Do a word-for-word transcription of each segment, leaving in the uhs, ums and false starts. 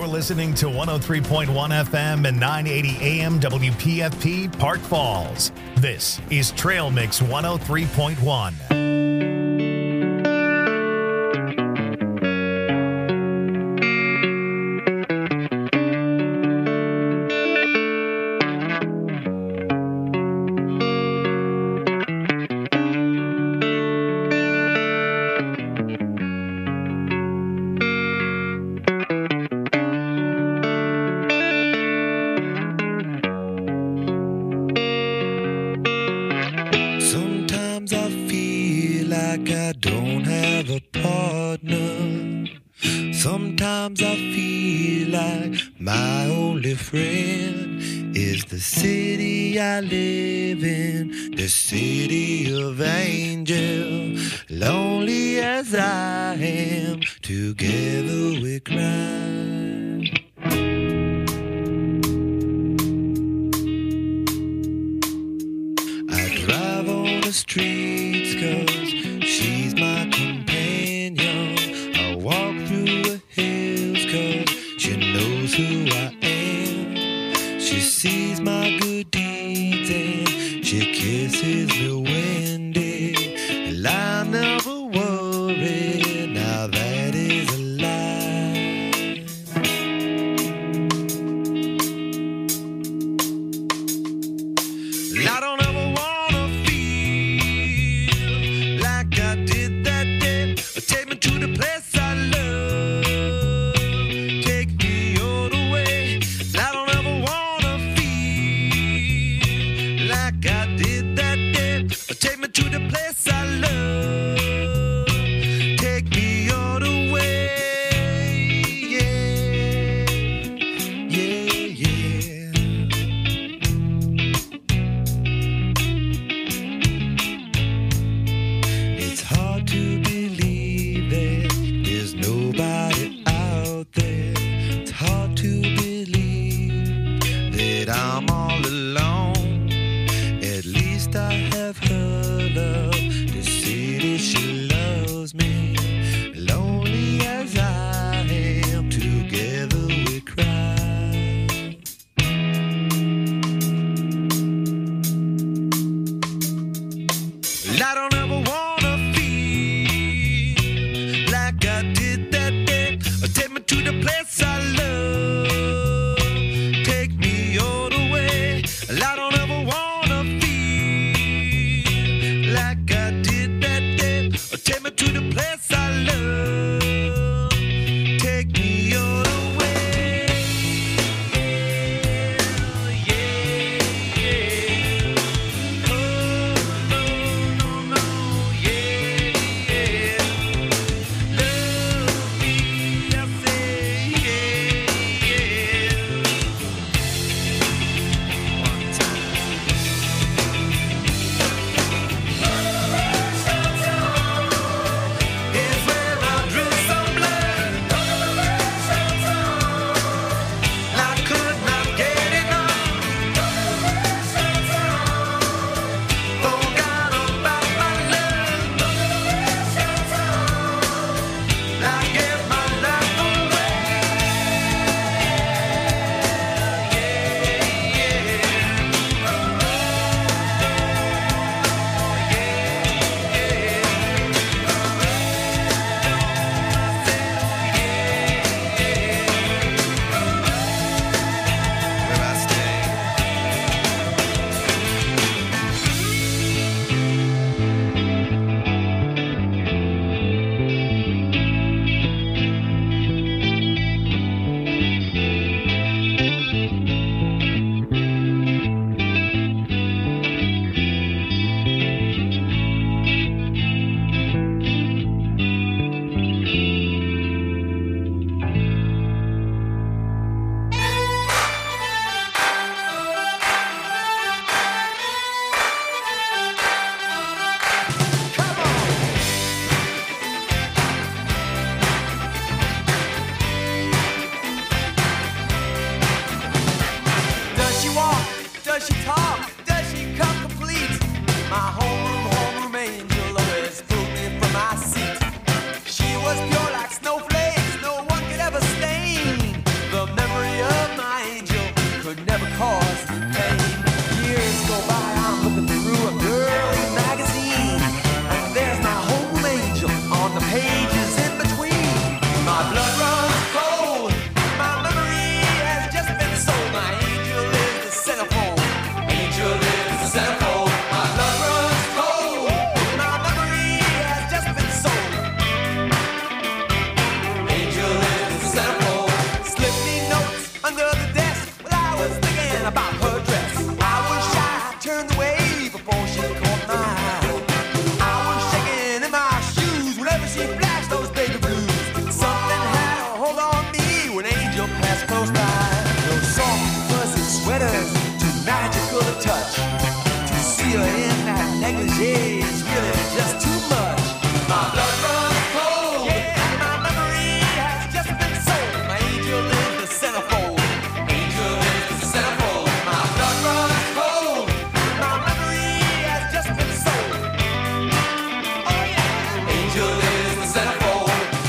You're listening to one oh three point one F M and nine eighty A M W P F P Park Falls. This is Trail Mix one oh three point one. Sometimes I feel like my only friend is the city I live in, the city of angels. Lonely as I am, together we cry. I drive on the streets 'cause she's my companion. I walk through the hills 'cause she knows who I am. She sees my good deeds and she kisses me windy. And I never worry, now that is a lie. I don't ever wanna feel like I did that day. Take me to the place I love. Take me all the way. I don't ever wanna feel like I did that day. Take me to the place I love. Take me all the way. Yeah, yeah, yeah. It's hard to believe that there's nobody out there. It's hard to believe that I'm all alone. At least I have her love. The city, she loves me. Lonely as I am, together we cry. I don't ever wanna feel like I did that day. Take me to the place I love. Take me all the way. I don't ever wanna feel like I did that day. Take me to the place I love. Take me all the way. Yeah, yeah. Oh, no, no, no. Yeah, yeah. Love me, I say, yeah, yeah. One time. Is where I drew some blood. I could not get enough. Forgot about my love. I gave my life away. Where I stay. Does she walk? Does she talk? Does she come complete? My homeroom, homeroom angel always pulled me from my seat. She was pure like snowflakes, no one could ever stain. The just close by. Those soft, fuzzy sweaters, too magical to touch. To see her in that negligee is really just too much. My blood runs cold. Yeah, my memory has just been sold. My angel is the centerfold. Angel is the centerfold. My blood runs cold. My memory has just been sold. Oh yeah. Angel is the centerfold.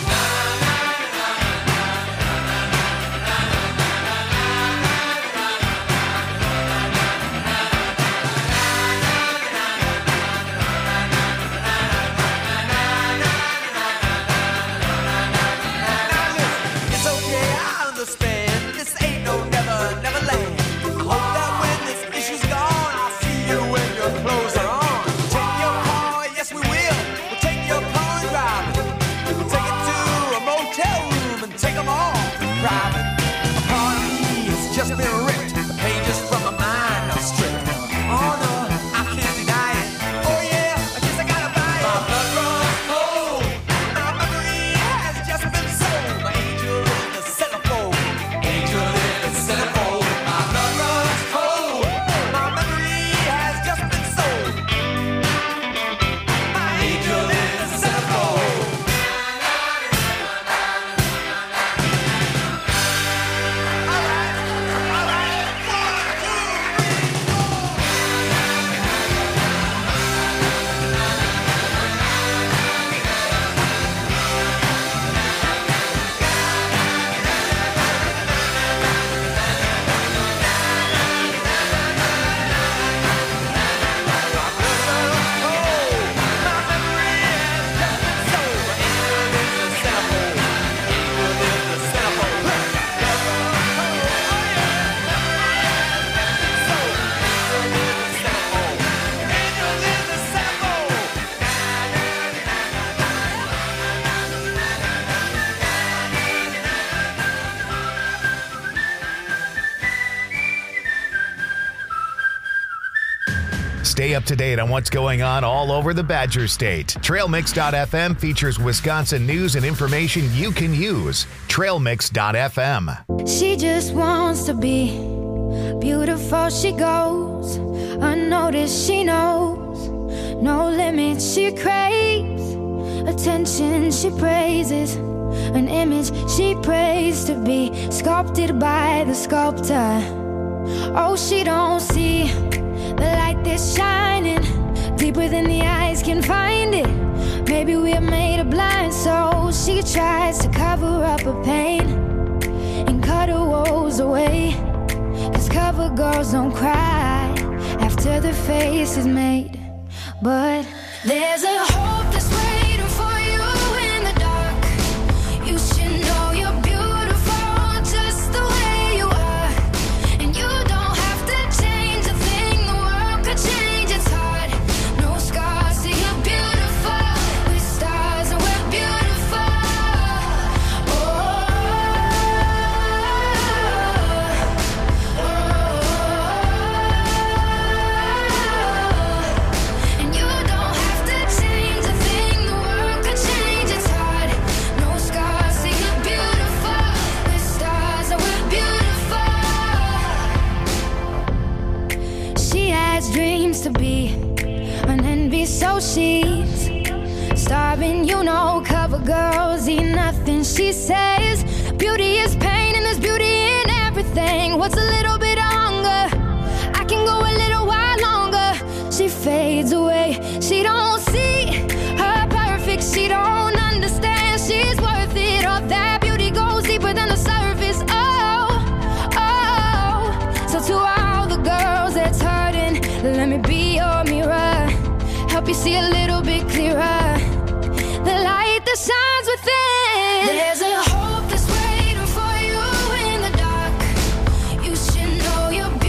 It's okay, I understand. This ain't no never, never land. I hope that when this issue's gone, I'll see you when your clothes are on. Take your car, yes we will. We'll take your car and drive it. We'll take it to a motel room and take them all private. A part of me has just been ripped. The pages from my mind are stripped. Oh no, I can't deny it. Oh yeah, I guess I gotta buy it. My blood runs cold. My memory has just been sold. My angel is the centerfold. Angel is the centerfold. My blood runs cold. My memory has just been sold. My angel is the centerfold. All right, all right. One, two, three, four. Stay up to date on what's going on all over the Badger State. Trail Mix dot f m features Wisconsin news and information you can use. Trail Mix dot f m. She just wants to be beautiful. She goes unnoticed. She knows no limits. She craves attention. She praises an image she prays to be sculpted by the sculptor. Oh, she don't see the light that's shining deeper than the eyes can find it. Maybe we're made of blind souls. She tries to cover up her pain and cut her woes away. Cause cover girls don't cry after their face is made. But there's a hope that's waiting for you in the dark. You should know you're beautiful just the way you are. And you don't have to change a thing. The world could change, it's hard. No scars, so you're beautiful. With stars and we're beautiful. Oh, oh, oh. And you don't have to change a thing. The world could change, it's hard. No scars, so you're beautiful. With stars and we're beautiful. She has dreams to be an envy, so she's starving. You know, cover girls eat nothing. She says beauty is pain and there's beauty in everything. What's a little bit of hunger? I can go a little while longer. She fades away. She don't see her perfect. She don't understand she's worth it. All that beauty goes deeper than the surface. Oh, oh. So to all the girls that's hurting, let me be your mirror. Help you see a little bit clearer. The light that shines within. There's a hope that's waiting for you in the dark. You should know you're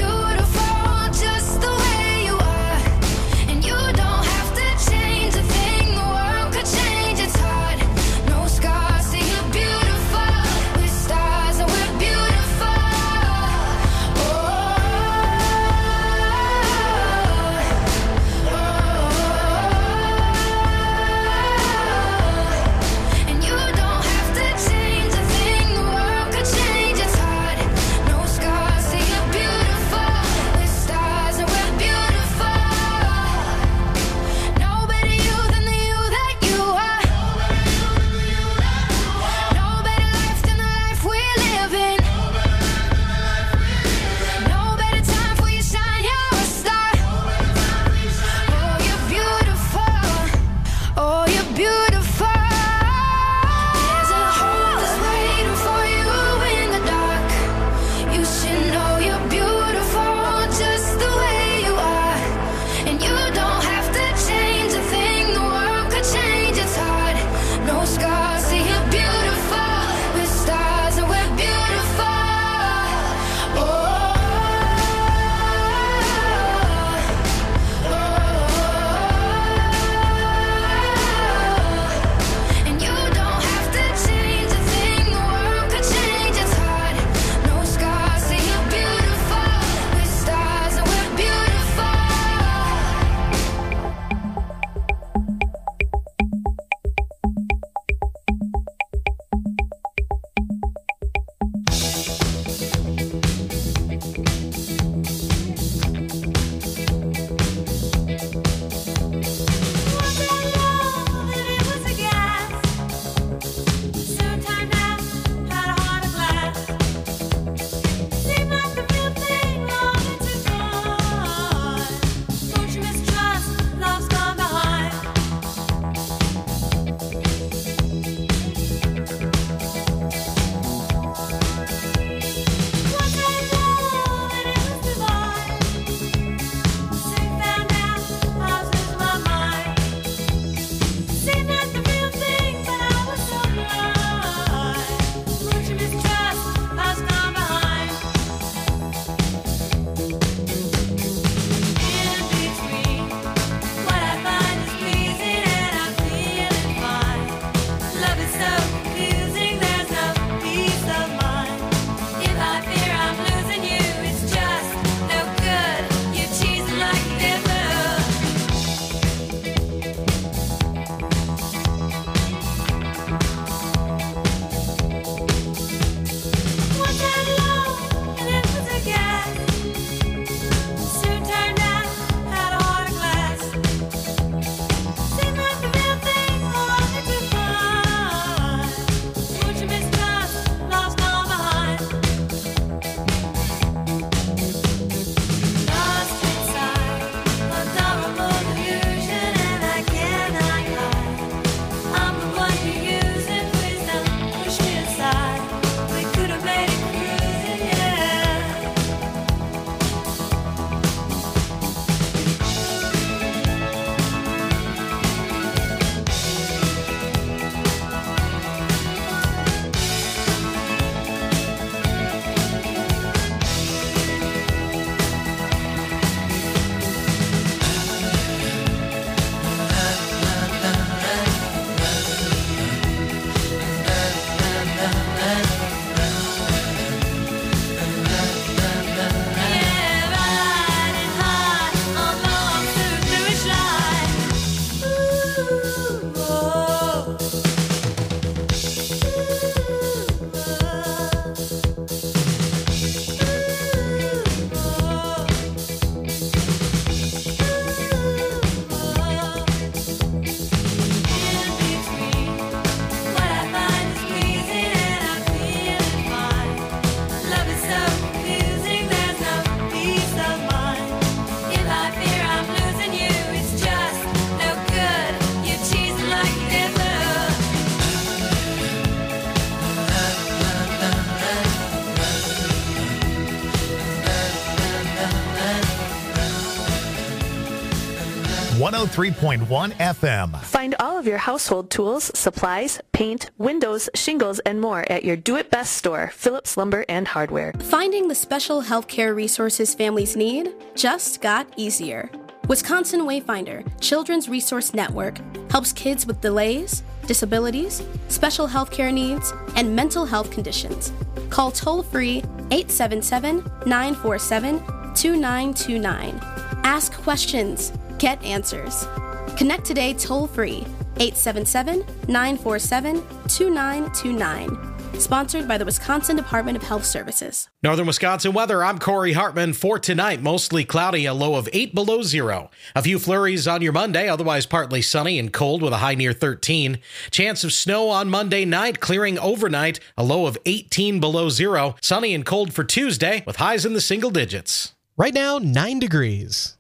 one oh three point one F M. Find all of your household tools, supplies, paint, windows, shingles, and more at your Do It Best store, Phillips Lumber and Hardware. Finding the special healthcare resources families need just got easier. Wisconsin Wayfinder, Children's Resource Network, helps kids with delays, disabilities, special healthcare needs, and mental health conditions. Call toll-free eight seven seven, nine four seven, two nine two nine. Ask questions. Get answers. Connect today toll-free eight seven seven, nine four seven, two nine two nine. Sponsored by the Wisconsin Department of Health Services. Northern Wisconsin weather, I'm Corey Hartman. For tonight, mostly cloudy, a low of eight below zero. A few flurries on your Monday, otherwise partly sunny and cold with a high near thirteen. Chance of snow on Monday night, clearing overnight, a low of eighteen below zero. Sunny and cold for Tuesday with highs in the single digits. Right now, nine degrees.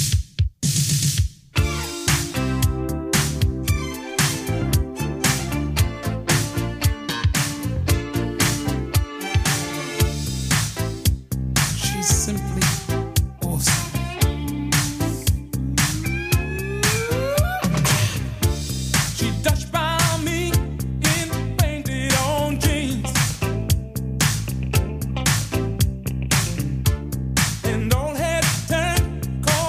Simply awesome. She touched by me in painted on jeans, and old head turned cold.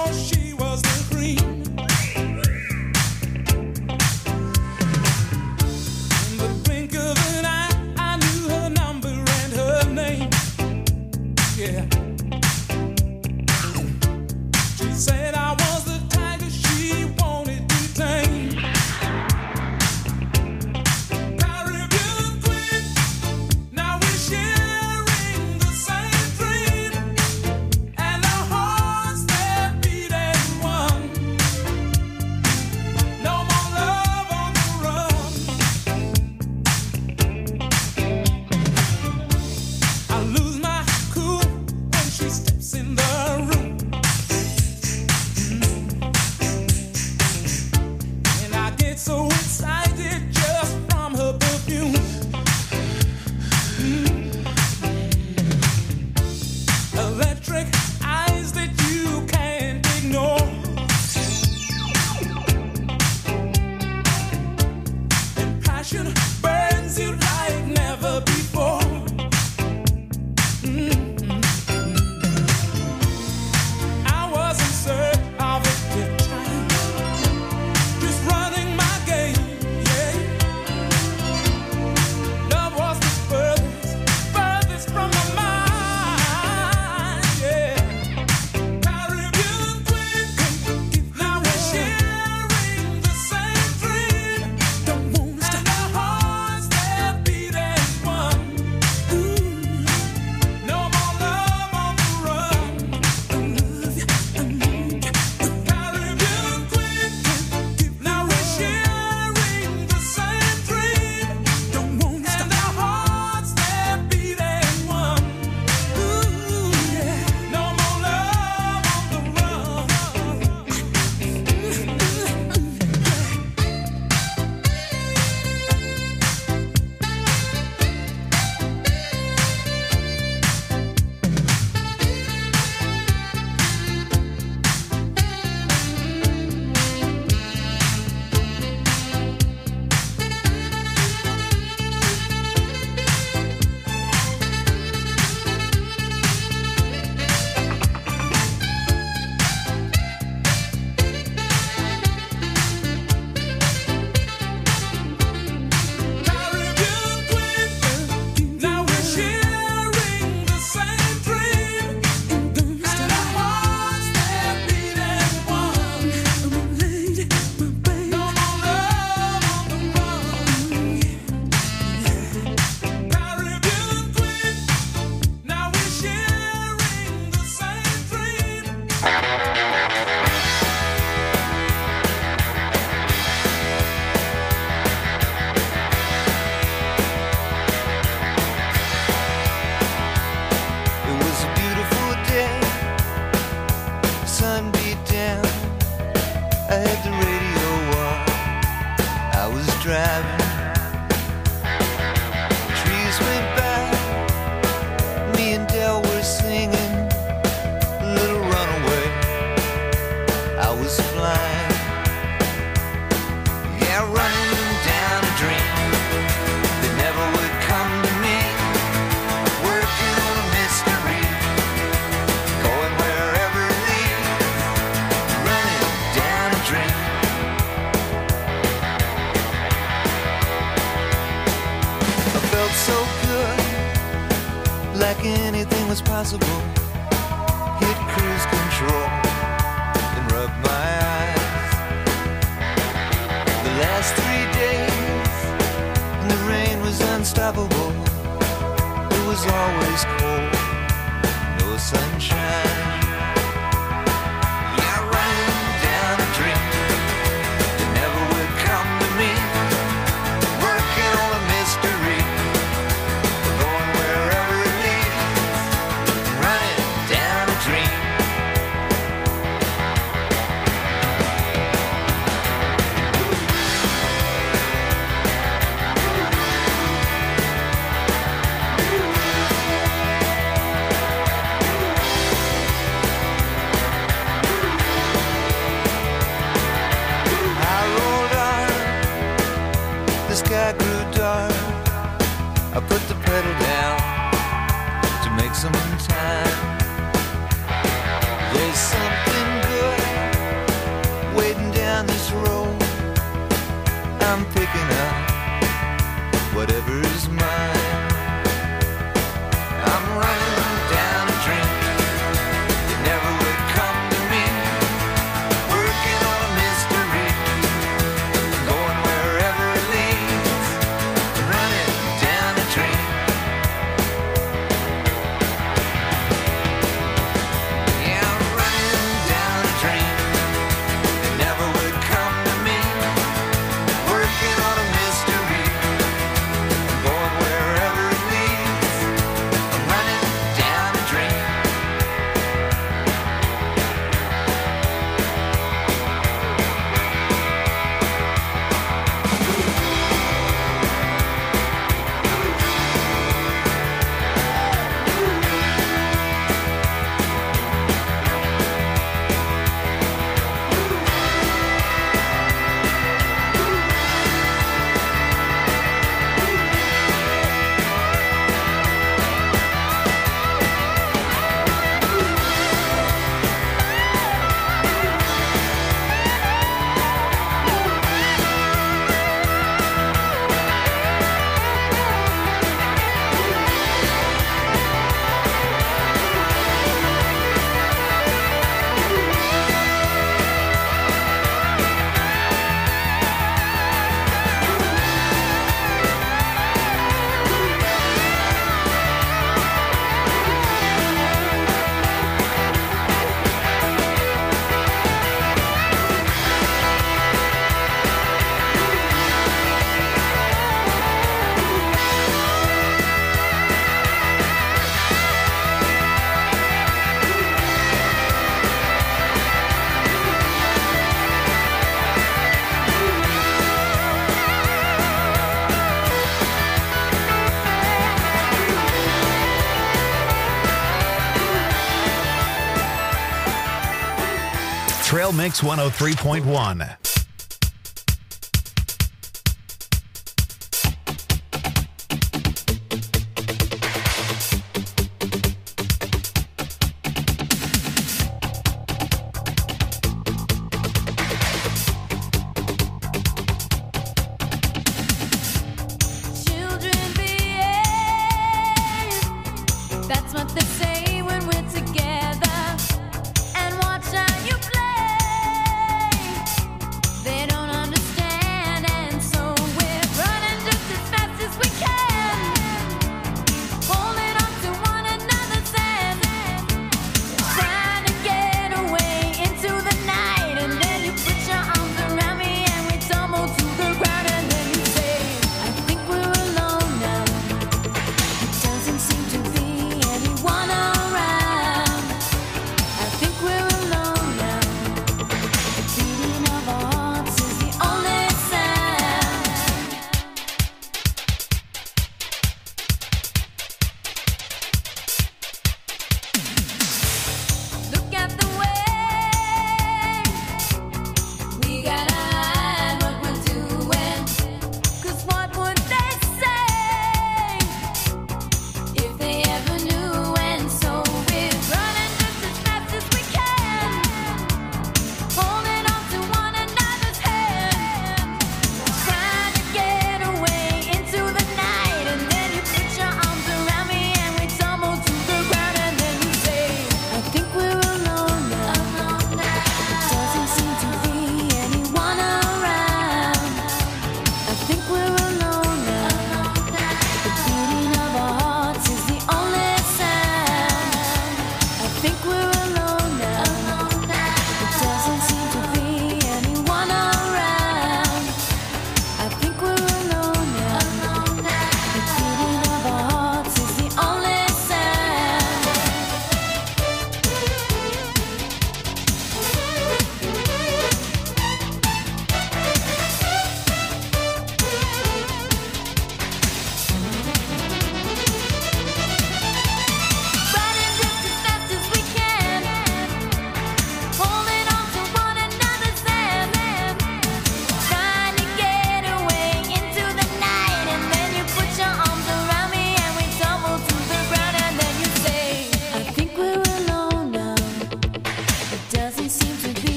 anything was possible. Hit cruise control and rub my eyes. The last three days, and the rain was unstoppable. It was always cold, no sunshine. Yeah, running down a dream that never would come to me. Working on a mystery, going wherever it leads. Running down a dream. I rolled on, the sky grew dark. I put the pedal down to make some time. There's something good waiting down this road. I'm picking up whatever's mine. I'm running down a dream that never would come to me. Working on a mystery, going wherever it leads. Running down a dream. Yeah, I'm running down a dream that never would come to me. Working on a mystery, going wherever it leads. I'm running down a dream. Trail Mix one oh three point one. Children behave. That's what they say when we're together. And watch how you play. They don't understand, and so we're running just as fast as we can, holding on to one another's hand, trying to get away into the night. And then you put your arms around me and we tumble to the ground. And then you say, I think we're alone now. It doesn't seem to be anyone around.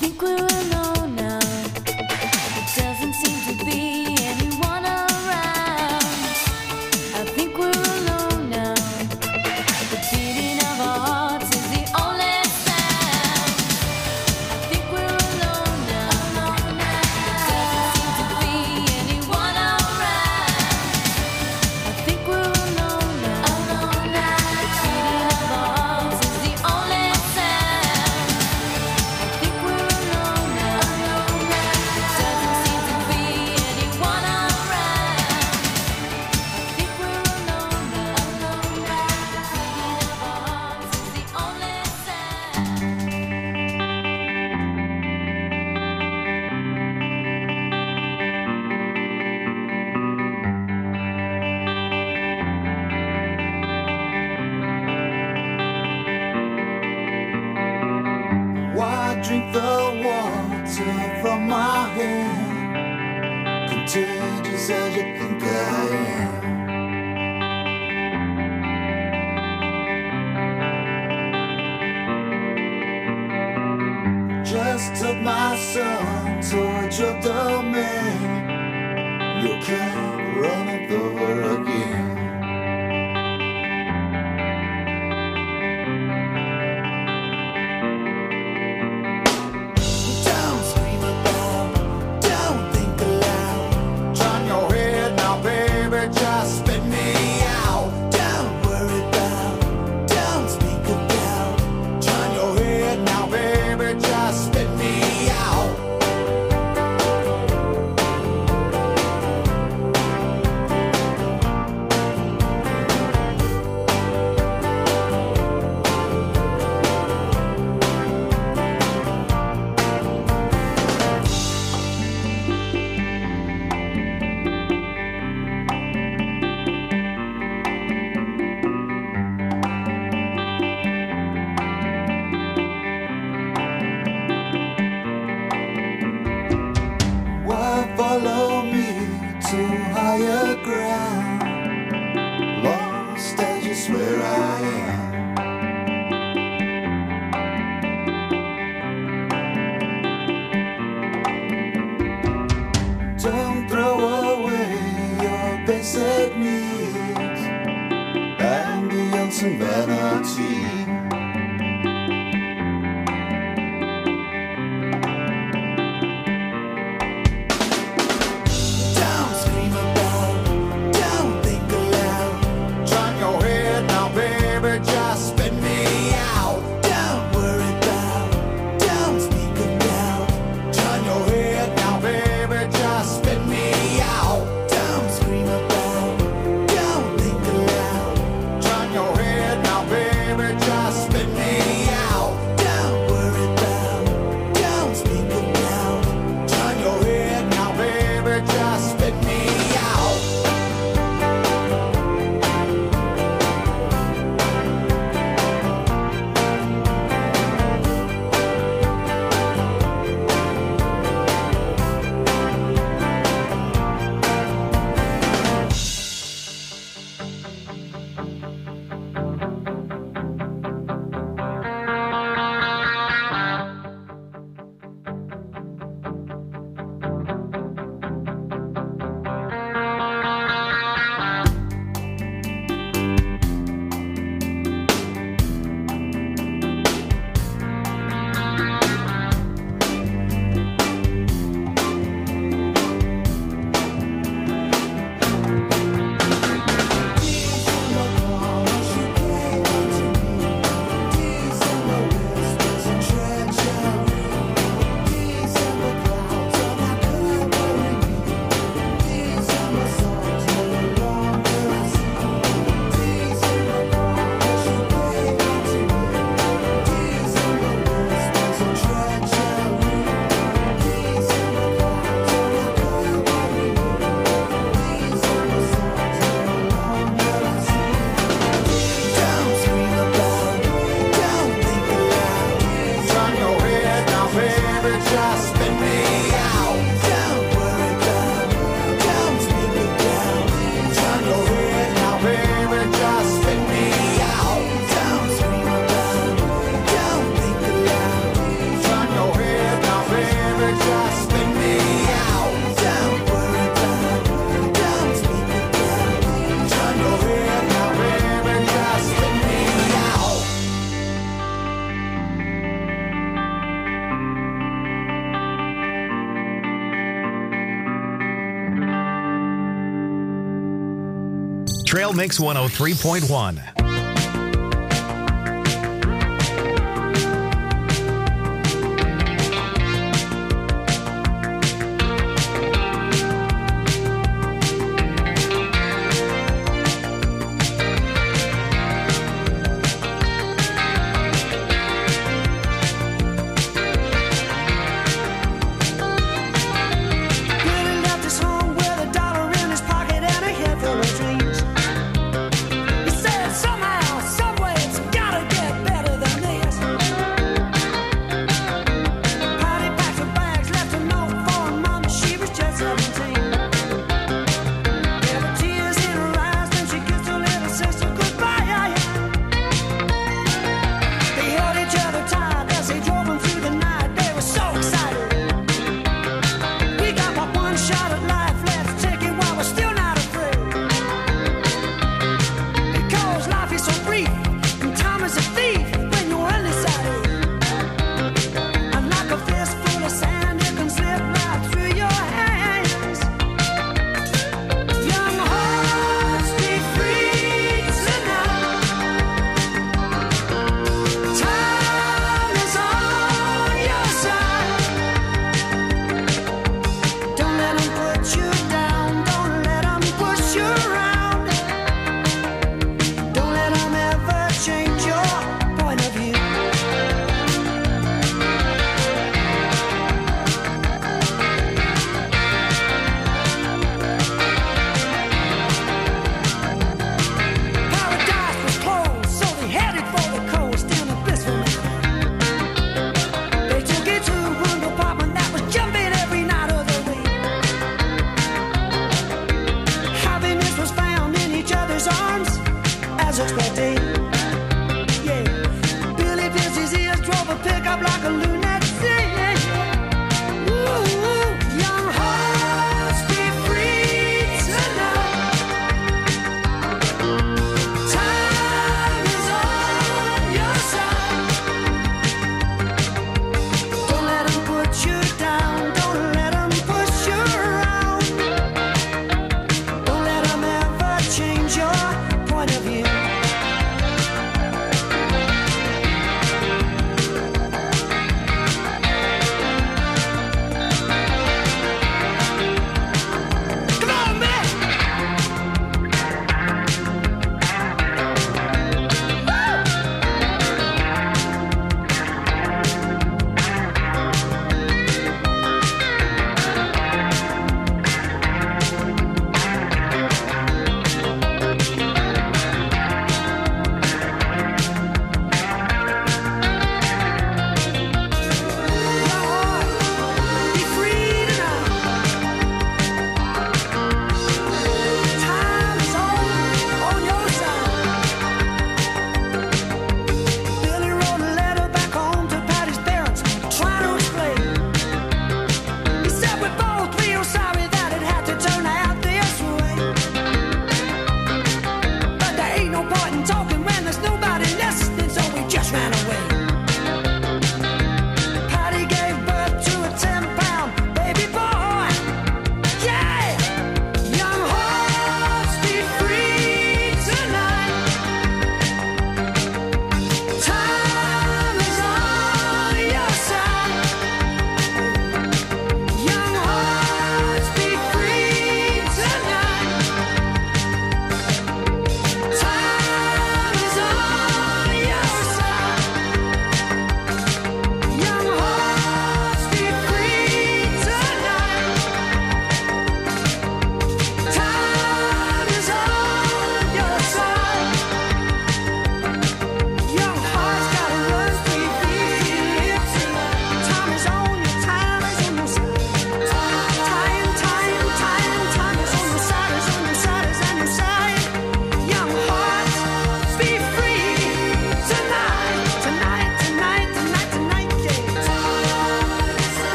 think we're alone now. It doesn't seem to be anyone around. I think we're alone now. The beating of our hearts is the only sound. I think we're alone now. It doesn't seem to be anyone around. I think we're alone now. The beating of our hearts is the only sound. I think we're alone now. It doesn't seem to be anyone around. I think we're alone now. The beating of our hearts is the only sound. Why drink the water from my hand? Contagious as you think I am. Just took my son towards your domain. You can't run it over again. Don't scream about, don't think aloud. Turn your head now, baby, just spit me out. Don't worry about, don't speak about. Turn your head now, baby, just spit me out. Trail Mix one oh three point one. Some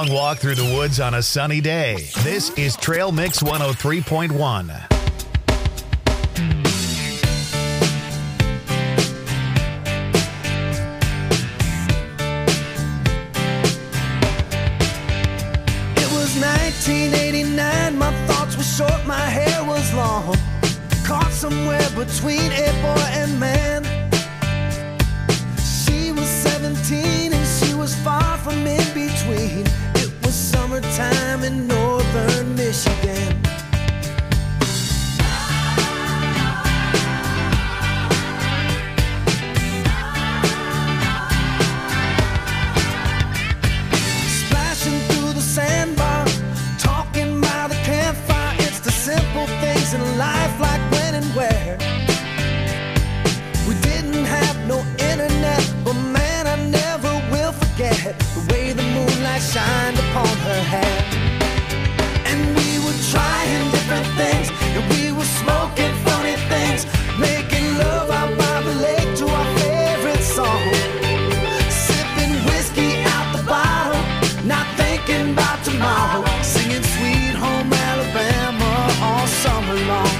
long walk through the woods on a sunny day. This is Trail Mix one oh three point one. It was nineteen eighty-nine, my thoughts were short, my hair was long. Caught somewhere between a boy and man. She was seventeen and she was far from in between. It was summertime in northern Michigan. Splashing through the sandbar, talking by the campfire. It's the simple things in life, like when and where. We didn't have no internet, but man, I never will forget the way the moonlight shined upon her hair. And we were trying different things, and we were smoking funny things, making love out by the lake to our favorite song. Sipping whiskey out the bottle, not thinking about tomorrow, singing Sweet Home Alabama all summer long.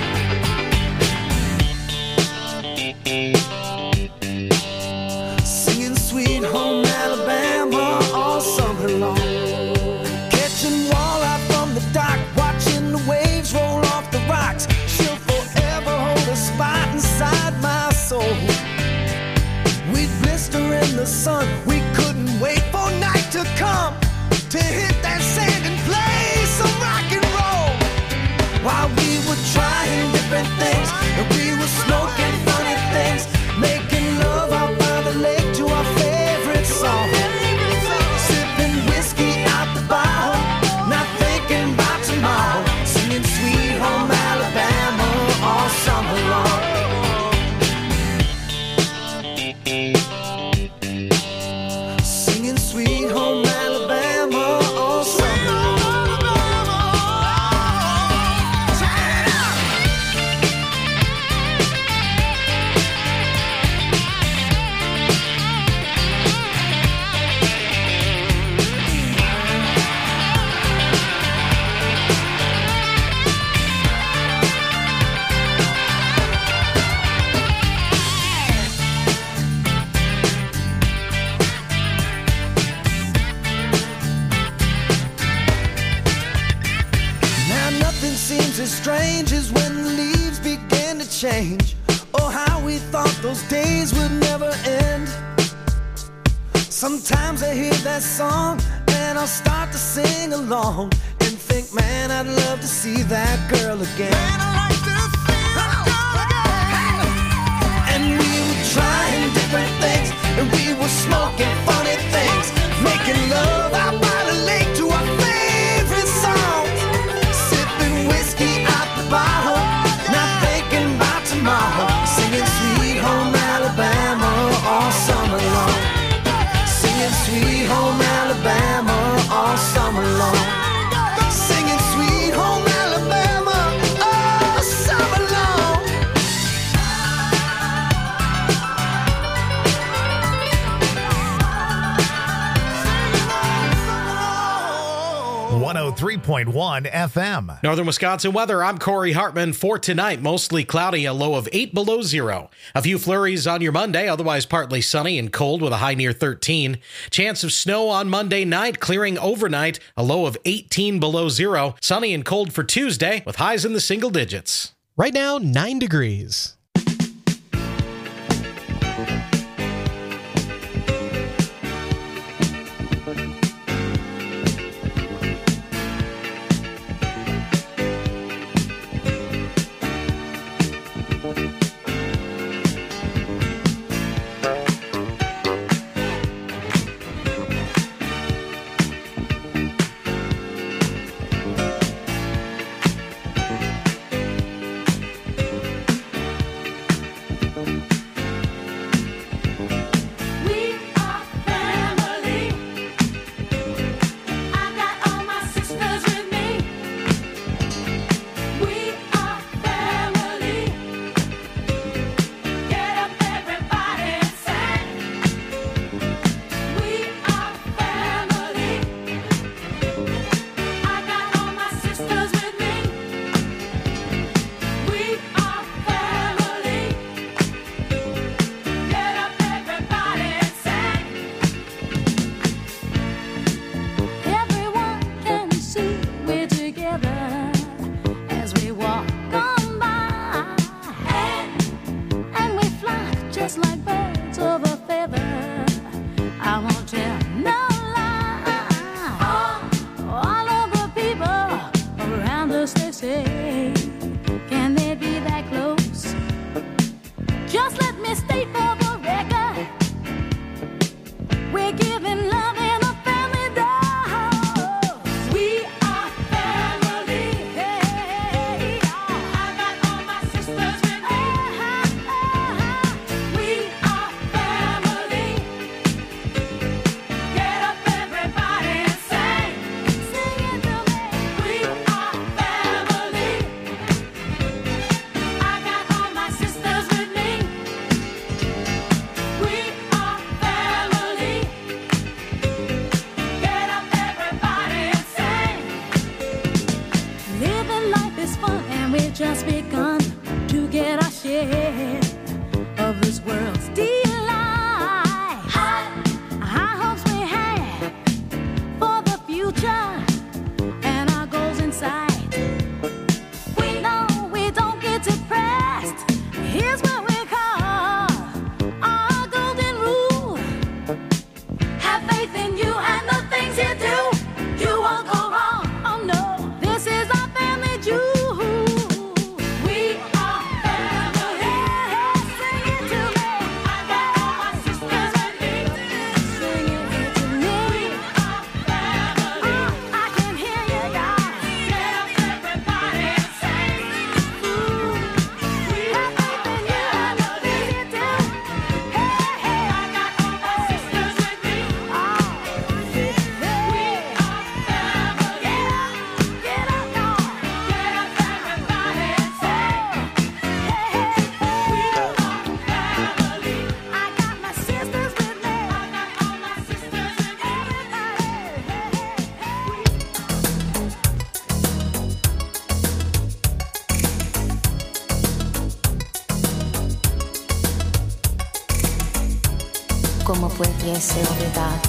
Singing Sweet Home Alabama all summer long. Catching walleye from the dock, watching the waves roll off the rocks. She'll forever hold a spot inside my soul. We'd blister in the sun, we couldn't wait for night to come to hit that sand and play some rock and roll. While we were trying different things, and we were smoking funny things, making love out by the lake to our favorite song. Sipping whiskey out the bottle, not thinking about tomorrow, singing Sweet Home Alabama all summer long. Singing Sweet Home Alabama all summer long. Now nothing seems as strange as when the leaves begin to change. Oh, how we thought those days would never end. Sometimes I hear that song and I'll start to sing along and think, man, I'd love to see that girl again. Man, I'd like to see that girl again. And we were trying different things, and we were smoking funny things, making love out by the lake to our favorite songs. Sipping whiskey out the bottle, not thinking about tomorrow, singing Sweet Home Alabama all summer long. Singing Sweet Home Alabama all summer long. Singing Sweet Home Alabama all summer long. one oh three point one F M. Northern Wisconsin weather. I'm Corey Hartman. For tonight, mostly cloudy, a low of eight below zero. A few flurries on your Monday, otherwise partly sunny and cold with a high near thirteen. Chance of snow on Monday night, clearing overnight, a low of eighteen below zero. Sunny and cold for Tuesday with highs in the single digits. Right now, nine degrees. won't tell no lie. All of the people around us, they say, can they be that close? Just let me state for the record, we're giving love in a family dose. We are family. Hey, I got all my sisters with me. We are family. Get up, everybody, and sing. Sing it to me. We are family. I got all my sisters with me. We are family. Get up, everybody, and sing. Living life is fun, and we've just begun to get our share of this world's delight. High hopes we have for the future and our goals in sight. We know we don't get depressed. Here's what we call our golden rule. Have faith in you and the things you do. You won't go wrong. Oh no, this is our family jewel. We are family. Sing it to me. I got all my sisters with me. Sing it to me. We are family. I can hear you, guys. Get up, everybody, and sing. Ooh, we have faith in you and the things you do. Hey, hey, I got all my sisters with me. Oh, we are family. Get up, get up, y'all. Get up, everybody, and sing. Hey, hey, we are family. I got my sisters with me. I got all my sisters with me. ¿Cómo pudiese olvidar?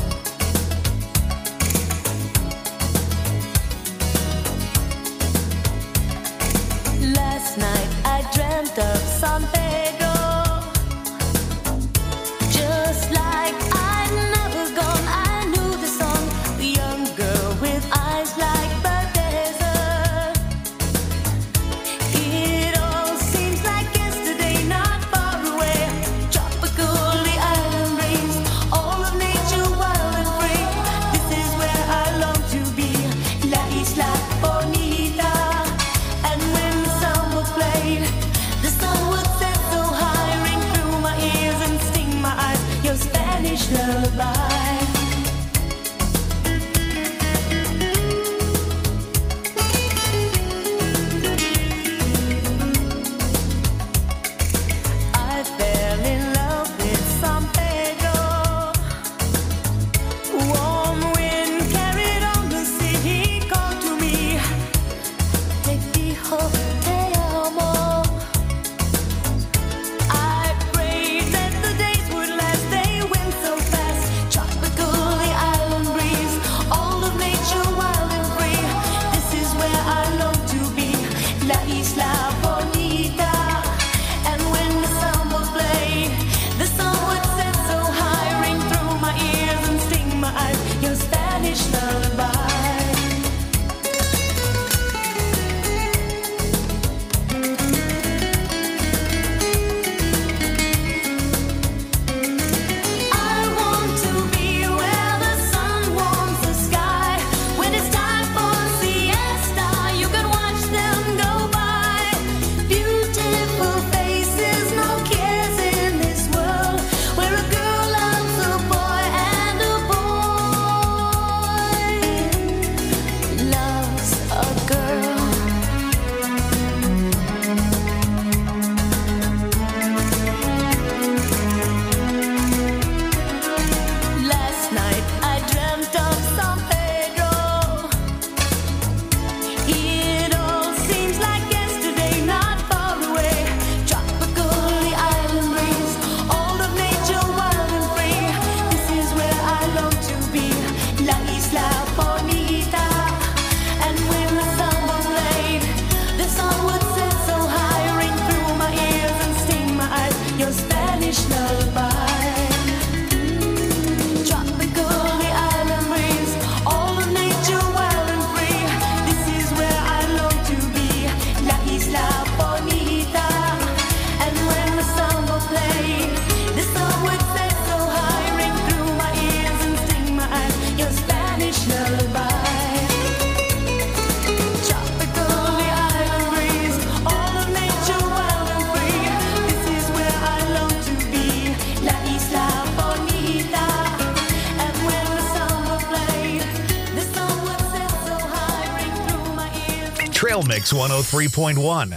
Last night I dreamt of San Pedro, just like I'd never gone. I knew the song, the young girl with eyes like the desert. It all seems like yesterday, not far away. Tropical, the island breeze, all of nature wild and free. This is where I long to be, La Isla Bonita. And when the song was played, the sun would set so high, ring through my ears and sting my eyes. Your Spanish lullaby. I fell in love with San Pedro. Warm wind carried on the sea. He called to me. Te dijo te amo. I prayed that the days would last. They went so fast. Tropical Trail Mix one oh three point one.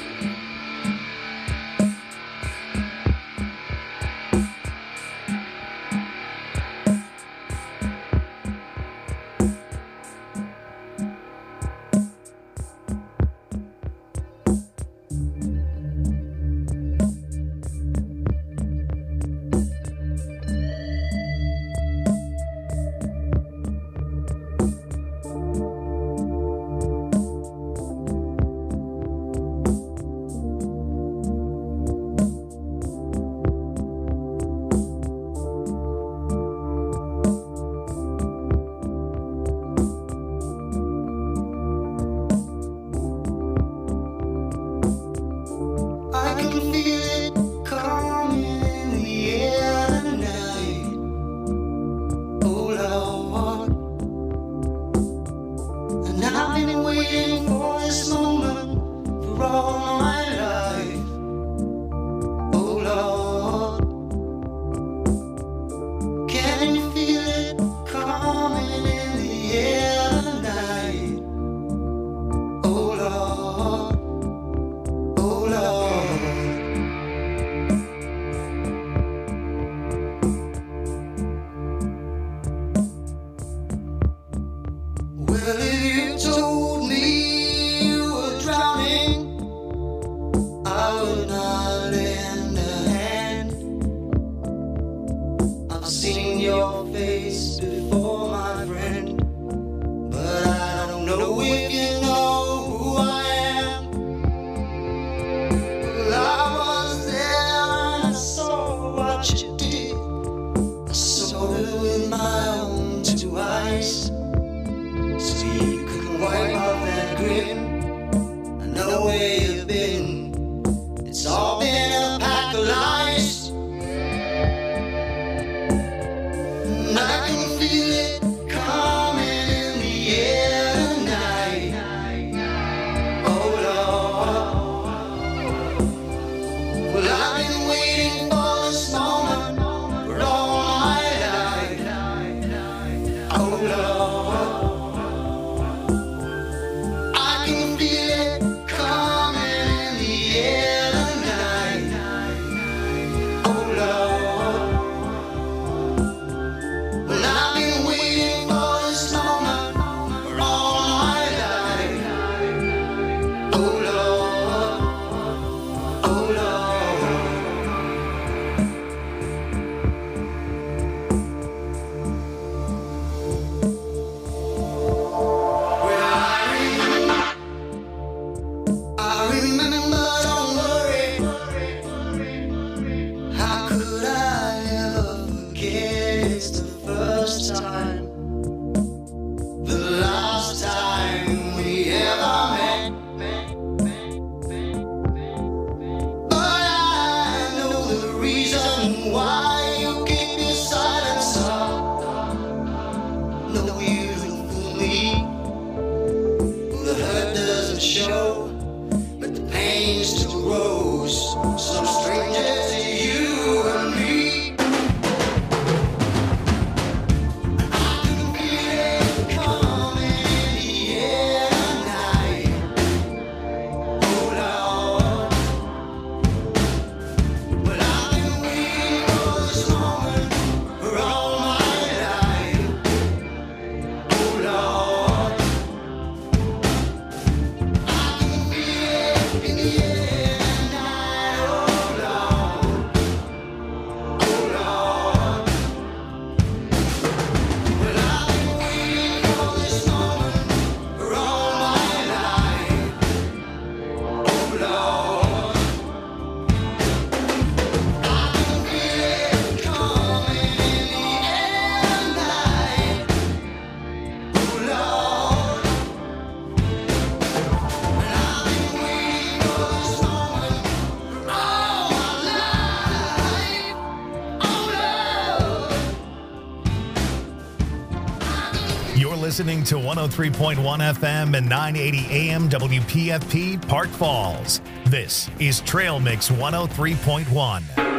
Listening to one oh three point one F M and nine eighty A M W P F P Park Falls. This is Trail Mix one oh three point one.